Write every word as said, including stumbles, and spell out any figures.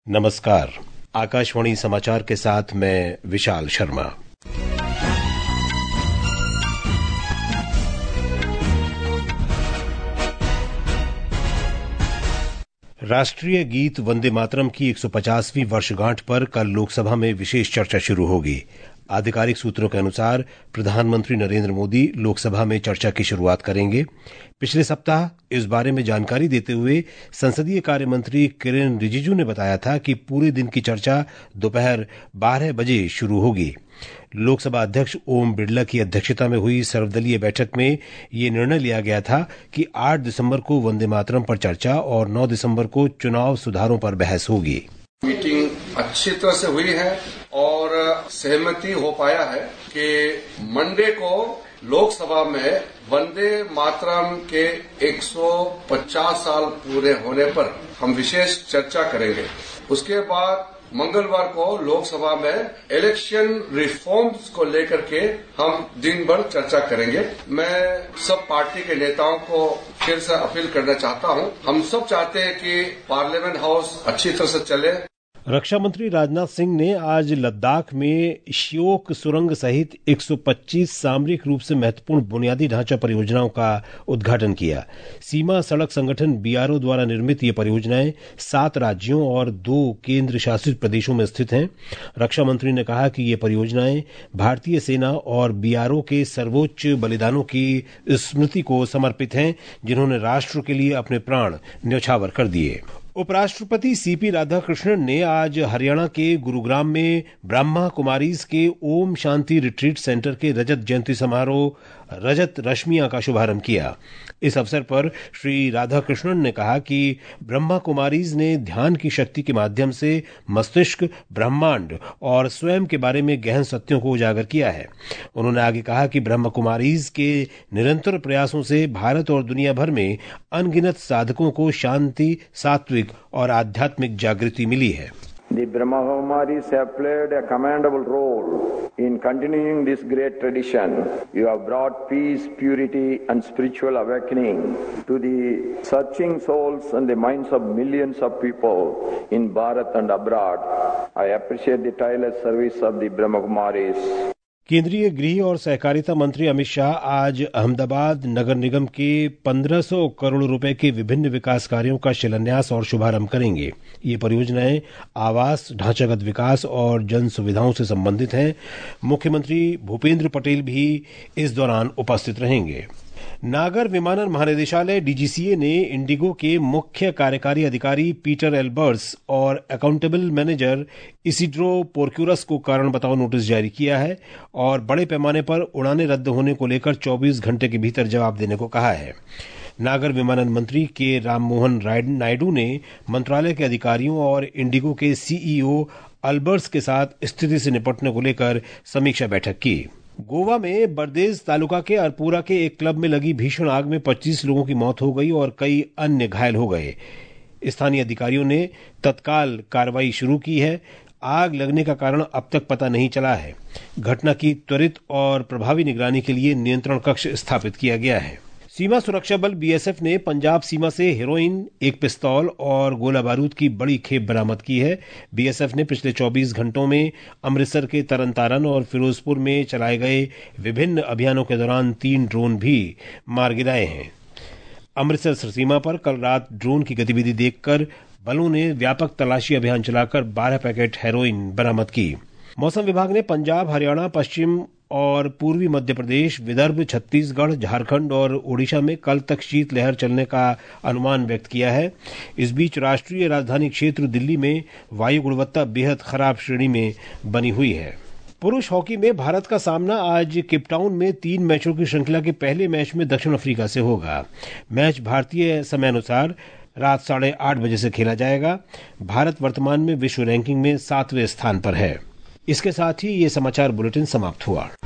नमस्कार। आकाशवाणी समाचार के साथ मैं विशाल शर्मा। राष्ट्रीय गीत वंदे मातरम की एक सौ पचासवीं वर्षगांठ पर कल लोकसभा में विशेष चर्चा शुरू होगी। आधिकारिक सूत्रों के अनुसार प्रधानमंत्री नरेंद्र मोदी लोकसभा में चर्चा की शुरुआत करेंगे। पिछले सप्ताह इस बारे में जानकारी देते हुए संसदीय कार्य मंत्री किरेन रिजिजू ने बताया था कि पूरे दिन की चर्चा दोपहर बारह बजे शुरू होगी। लोकसभा अध्यक्ष ओम बिरला की अध्यक्षता में हुई सर्वदलीय बैठक में ये निर्णय लिया गया था कि आठ दिसंबर को वंदे मातरम पर चर्चा और नौ दिसंबर को चुनाव सुधारों पर बहस होगी। मीटिंग अच्छी तरह से हुई है और सहमति हो पाया है कि मंडे को लोकसभा में वंदे मातरम के एक सौ पचास साल पूरे होने पर हम विशेष चर्चा करेंगे। उसके बाद मंगलवार को लोकसभा में इलेक्शन रिफॉर्म्स को लेकर के हम दिन भर चर्चा करेंगे। मैं सब पार्टी के नेताओं को फिर से अपील करना चाहता हूं। हम सब चाहते हैं कि पार्लियामेंट हाउस अच्छी तरह से चले। रक्षा मंत्री राजनाथ सिंह ने आज लद्दाख में श्योक सुरंग सहित एक सौ पच्चीस सामरिक रूप से महत्वपूर्ण बुनियादी ढांचा परियोजनाओं का उद्घाटन किया। सीमा सड़क संगठन बीआरओ द्वारा निर्मित ये परियोजनाएं सात राज्यों और दो केंद्र शासित प्रदेशों में स्थित हैं। रक्षा मंत्री ने कहा कि ये परियोजनाएं भारतीय सेना और बीआरओ के सर्वोच्च बलिदानों की स्मृति को समर्पित हैं, जिन्होंने राष्ट्र के लिए अपने प्राण न्यौछावर कर दिए। उपराष्ट्रपति सीपी राधाकृष्णन ने आज हरियाणा के गुरुग्राम में ब्रह्मा कुमारीज के ओम शांति रिट्रीट सेंटर के रजत जयंती समारोह रजत रश्मियां का शुभारंभ किया। इस अवसर पर श्री राधाकृष्णन ने कहा कि ब्रह्मा कुमारीज ने ध्यान की शक्ति के माध्यम से मस्तिष्क, ब्रह्मांड और स्वयं के बारे में गहन सत्यों को उजागर किया है। उन्होंने आगे कहा कि ब्रह्मा कुमारीज के निरंतर प्रयासों से भारत और दुनिया भर में अनगिनत साधकों को शांति, सात्विक और आध्यात्मिक जागृति मिली है। The Brahma Kumaris have played a commendable role in continuing this great tradition. You have brought peace, purity and spiritual awakening to the searching souls and the minds of millions of people in Bharat and abroad. I appreciate the tireless service of the Brahma Kumaris. केंद्रीय गृह और सहकारिता मंत्री अमित शाह आज अहमदाबाद नगर निगम के पंद्रह सौ करोड़ रुपए के विभिन्न विकास कार्यों का शिलान्यास और शुभारंभ करेंगे। ये परियोजनाएं आवास, ढांचागत विकास और जन सुविधाओं से संबंधित हैं। मुख्यमंत्री भूपेंद्र पटेल भी इस दौरान उपस्थित रहेंगे। नागर विमानन महानिदेशालय डीजीसीए ने इंडिगो के मुख्य कार्यकारी अधिकारी पीटर एल्बर्स और अकाउंटेबल मैनेजर इसिड्रो पोर्क्यूरस को कारण बताओ नोटिस जारी किया है और बड़े पैमाने पर उड़ानें रद्द होने को लेकर चौबीस घंटे के भीतर जवाब देने को कहा है। नागर विमानन मंत्री के राम मोहन नायडू ने मंत्रालय के अधिकारियों और इंडिगो के सीईओ अल्बर्स के साथ स्थिति से निपटने को लेकर समीक्षा बैठक की। गोवा में बरदेज तालुका के अरपुरा के एक क्लब में लगी भीषण आग में पच्चीस लोगों की मौत हो गई और कई अन्य घायल हो गए। स्थानीय अधिकारियों ने तत्काल कार्रवाई शुरू की है। आग लगने का कारण अब तक पता नहीं चला है। घटना की त्वरित और प्रभावी निगरानी के लिए नियंत्रण कक्ष स्थापित किया गया है। सीमा सुरक्षा बल बीएसएफ ने पंजाब सीमा से हेरोइन, एक पिस्तौल और गोला बारूद की बड़ी खेप बरामद की है। बीएसएफ ने पिछले चौबीस घंटों में अमृतसर के तरन तारन और फिरोजपुर में चलाए गए विभिन्न अभियानों के दौरान तीन ड्रोन भी मार गिराए हैं। अमृतसर सीमा पर कल रात ड्रोन की गतिविधि देखकर बलों ने व्यापक तलाशी अभियान चलाकर बारह पैकेट हेरोइन बरामद की। मौसम विभाग ने पंजाब, हरियाणा, पश्चिम और पूर्वी मध्य प्रदेश, विदर्भ, छत्तीसगढ़, झारखंड और ओडिशा में कल तक शीतलहर चलने का अनुमान व्यक्त किया है। इस बीच राष्ट्रीय राजधानी क्षेत्र दिल्ली में वायु गुणवत्ता बेहद खराब श्रेणी में बनी हुई है। पुरुष हॉकी में भारत का सामना आज केपटाउन में तीन मैचों की श्रृंखला के पहले मैच में दक्षिण अफ्रीका से होगा। मैच भारतीय समयानुसार रात साढ़े आठ बजे से खेला जाएगा। भारत वर्तमान में विश्व रैंकिंग में सातवें स्थान पर है। इसके साथ ही ये समाचार बुलेटिन समाप्त हुआ।